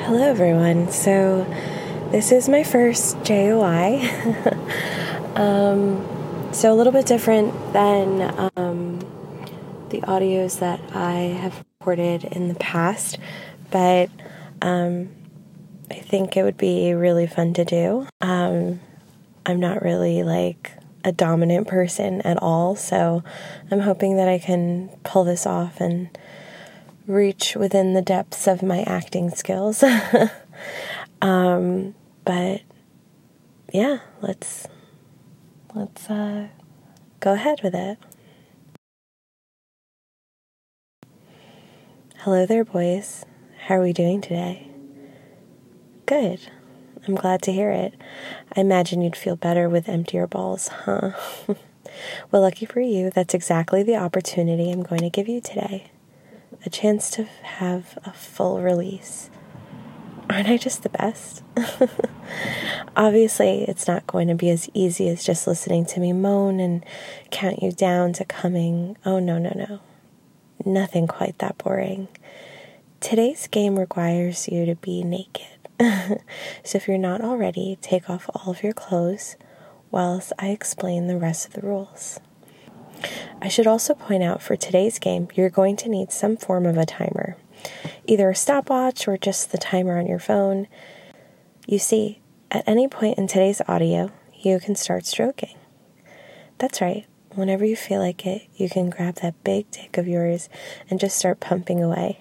Hello everyone. So this is my first JOI. So a little bit different than the audios that I have recorded in the past, but I think it would be really fun to do. I'm not really like a dominant person at all, so I'm hoping that I can pull this off and reach within the depths of my acting skills. But yeah, let's go ahead with it. Hello there, boys. How are we doing today? Good. I'm glad to hear it. I imagine you'd feel better with emptier balls, huh? Well, lucky for you, that's exactly the opportunity I'm going to give you today. A chance to have a full release. Aren't I just the best? Obviously, it's not going to be as easy as just listening to me moan and count you down to coming. Oh, no. Nothing quite that boring. Today's game requires you to be naked. So if you're not already, take off all of your clothes whilst I explain the rest of the rules. I should also point out for today's game, you're going to need some form of a timer. Either a stopwatch or just the timer on your phone. You see, at any point in today's audio, you can start stroking. That's right. Whenever you feel like it, you can grab that big dick of yours and just start pumping away.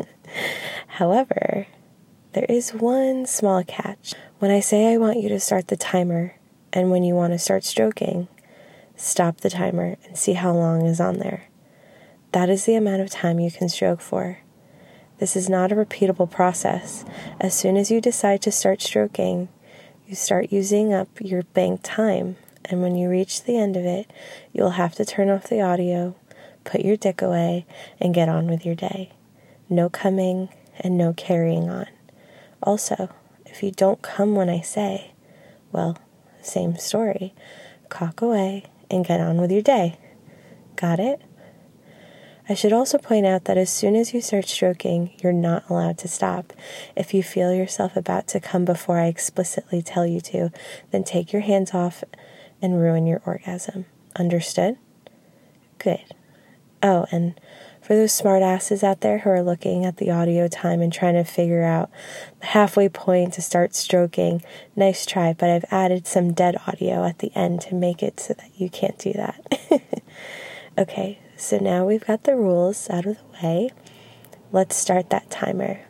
However, there is one small catch. When I say I want you to start the timer, and when you want to start stroking, stop the timer and see how long is on there. That is the amount of time you can stroke for. This is not a repeatable process. As soon as you decide to start stroking, you start using up your banked time, and when you reach the end of it, you'll have to turn off the audio, put your dick away, and get on with your day. No coming and no carrying on. Also, if you don't come when I say, well, same story. Cock away and get on with your day. Got it? I should also point out that as soon as you start stroking, you're not allowed to stop. If you feel yourself about to come before I explicitly tell you to, then take your hands off and ruin your orgasm. Understood? Good. Oh, and for those smart asses out there who are looking at the audio time and trying to figure out the halfway point to start stroking, nice try, but I've added some dead audio at the end to make it so that you can't do that. Okay, so now we've got the rules out of the way. Let's start that timer.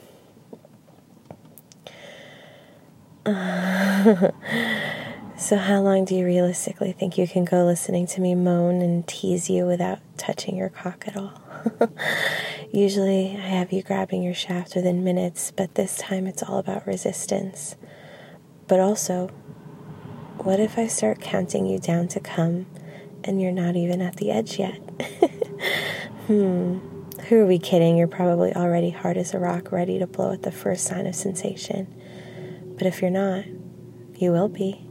So how long do you realistically think you can go listening to me moan and tease you without touching your cock at all? Usually I have you grabbing your shaft within minutes, but this time it's all about resistance. But also, what if I start counting you down to come and you're not even at the edge yet? Who are we kidding? You're probably already hard as a rock, ready to blow at the first sign of sensation. But if you're not, you will be.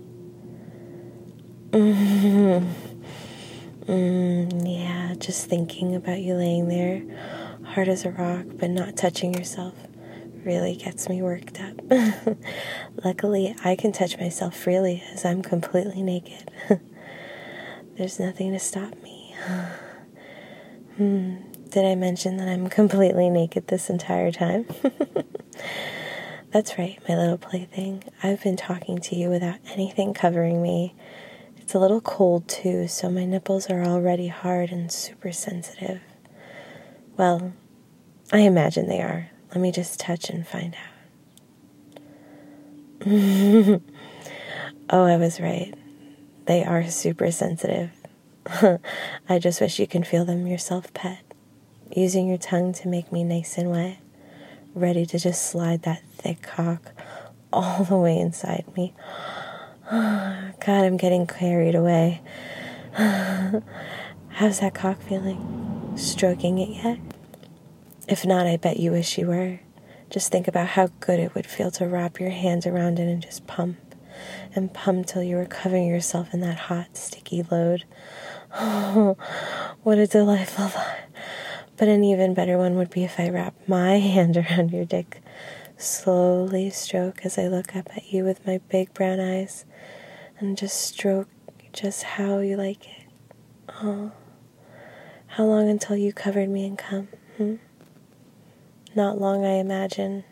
Yeah, just thinking about you laying there, hard as a rock, but not touching yourself, really gets me worked up. Luckily, I can touch myself freely as I'm completely naked. There's nothing to stop me. Did I mention that I'm completely naked this entire time? That's right, my little plaything. I've been talking to you without anything covering me. It's a little cold too, so my nipples are already hard and super sensitive. Well, I imagine they are. Let me just touch and find out. Oh, I was right. They are super sensitive. I just wish you can feel them yourself, pet. Using your tongue to make me nice and wet. Ready to just slide that thick cock all the way inside me. God, I'm getting carried away. How's that cock feeling? Stroking it yet? If not, I bet you wish you were. Just think about how good it would feel to wrap your hands around it and just pump. And pump till you were covering yourself in that hot, sticky load. Oh, what a delightful But an even better one would be if I wrap my hand around your dick, slowly stroke as I look up at you with my big brown eyes, and just stroke just how you like it. Oh, how long until you covered me in cum? Not long, I imagine.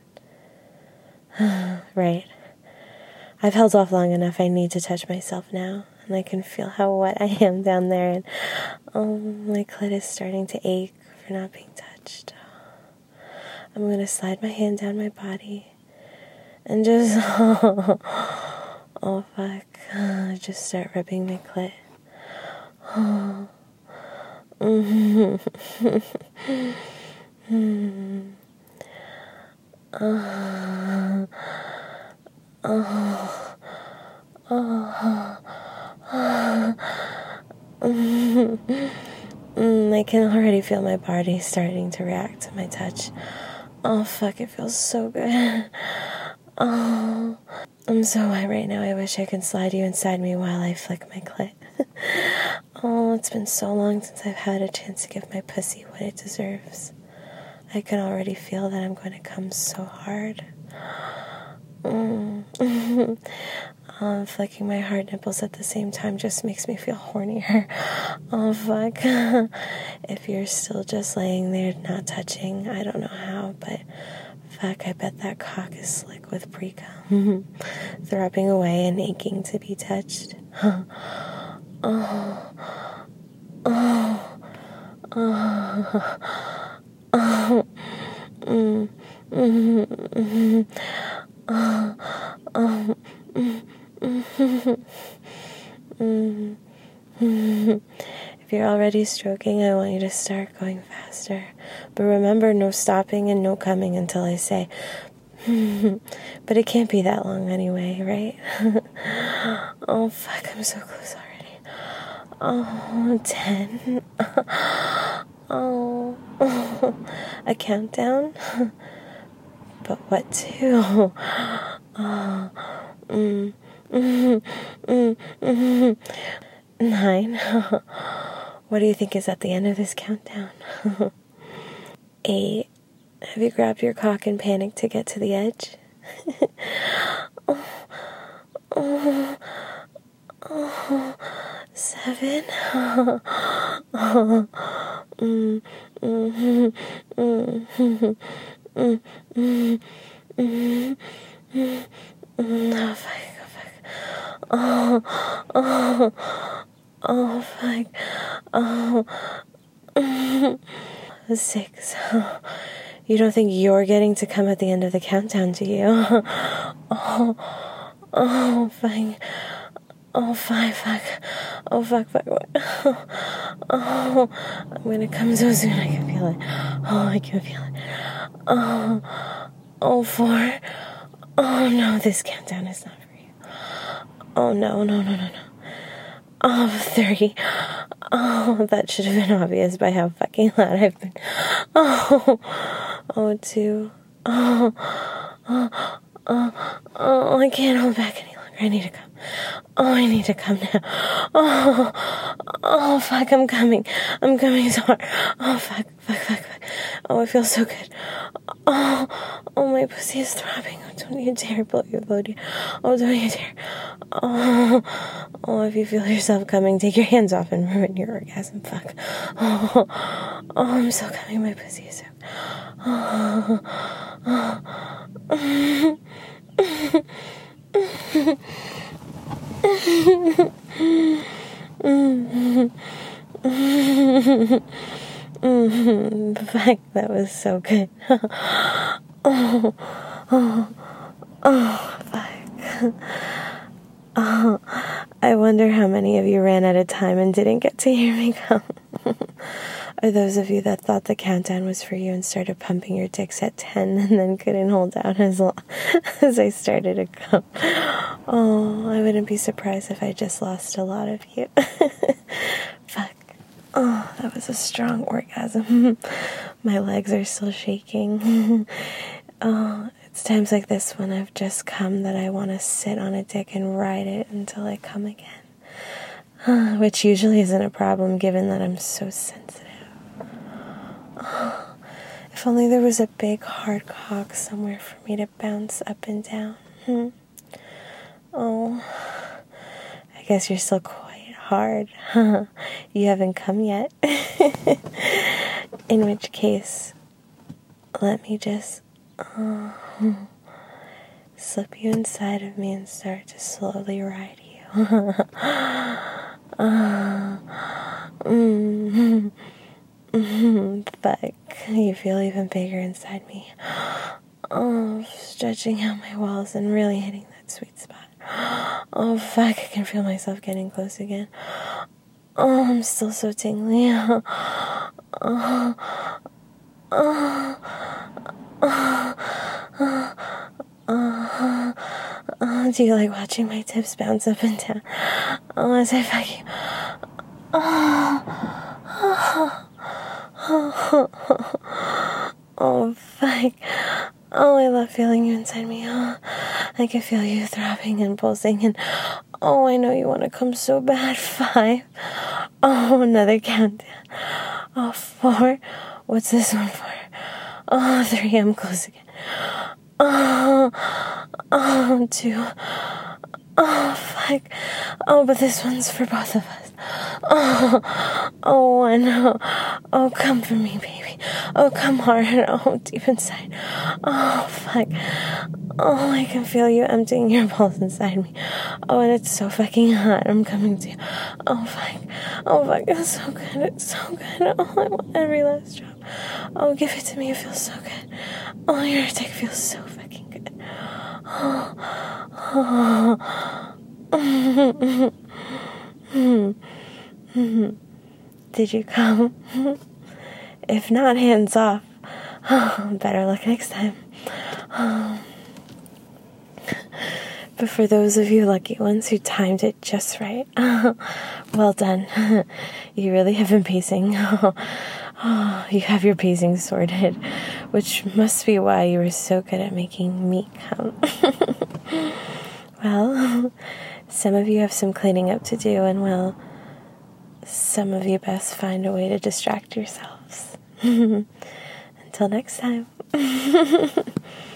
Right. I've held off long enough. I need to touch myself now, and I can feel how wet I am down there, and my clit is starting to ache for not being touched. I'm going to slide my hand down my body and just, oh fuck, just start rubbing my clit. I can already feel my body starting to react to my touch. Oh fuck, it feels so good. Oh, I'm so wet right now. I wish I could slide you inside me while I flick my clit. Oh, it's been so long since I've had a chance to give my pussy what it deserves. I can already feel that I'm going to come so hard. Flicking my hard nipples at the same time just makes me feel hornier. Oh, fuck. If you're still just laying there not touching, I don't know how, but fuck, I bet that cock is slick with pre-cum. Throbbing away and aching to be touched. If you're already stroking, I want you to start going faster. But remember, no stopping and no coming until I say. But it can't be that long anyway, right? Oh, fuck, I'm so close already. Oh, 10. Oh, a countdown? But what to? 9. What do you think is at the end of this countdown? 8. Have you grabbed your cock and panicked to get to the edge? 7. Oh, fuck. Oh, fuck. 6. You don't think you're getting to come at the end of the countdown, do you? Fine. Oh, 5, fuck. Oh, fuck. I'm gonna come so soon, I can feel it. Oh, I can feel it. 4. Oh, no, this countdown is not for you. Oh, no. 3. Oh, that should have been obvious by how fucking loud I've been. 2. I can't hold back any longer. I need to come. I need to come now. Fuck, I'm coming. I'm coming so hard. Oh, fuck. Oh, it feels so good. Oh, my pussy is throbbing. Oh, don't you dare blow your load. Oh, don't you dare. Oh, if you feel yourself coming, take your hands off and ruin your orgasm. Fuck. Oh, I'm so coming. My pussy is so... Fuck, that was so good. Fuck. I wonder how many of you ran out of time and didn't get to hear me come. Or those of you that thought the countdown was for you and started pumping your dicks at 10 and then couldn't hold down as long as I started to come. Oh, I wouldn't be surprised if I just lost a lot of you. Fuck. Oh, that was a strong orgasm. My legs are still shaking. Oh, it's times like this when I've just come that I want to sit on a dick and ride it until I come again. Which usually isn't a problem given that I'm so sensitive. If only there was a big hard cock somewhere for me to bounce up and down. Oh, I guess you're still quite hard. You haven't come yet. In which case, let me just slip you inside of me and start to slowly ride you. Fuck, you feel even bigger inside me. Oh, stretching out my walls and really hitting that sweet spot. Oh, fuck, I can feel myself getting close again. Oh, I'm still so tingly. Do you like watching my tips bounce up and down? Oh, as I fuck you. Oh, fuck. Oh, I love feeling you inside me. Oh, I can feel you throbbing and pulsing, and oh, I know you want to come so bad. 5. Oh, another countdown. Oh, 4. What's this one for? Oh, 3. I'm close again. Oh, 2. Oh, fuck. Oh, but this one's for both of us. Oh, 1. Oh, come for me, baby. Oh, come hard. Oh, deep inside. Oh, fuck. Oh, I can feel you emptying your balls inside me. Oh, and it's so fucking hot. I'm coming to you. Oh, fuck. Oh, fuck. It's so good. It's so good. Oh, I want every last drop. Oh, give it to me. It feels so good. Oh, your dick feels so fucking good. Did you come? If not, hands off. Better luck next time. But for those of you lucky ones who timed it just right, well done. You really have been pacing. You have your pacing sorted, which must be why you were so good at making me come. Well, some of you have some cleaning up to do, and well, some of you best find a way to distract yourselves. Until next time.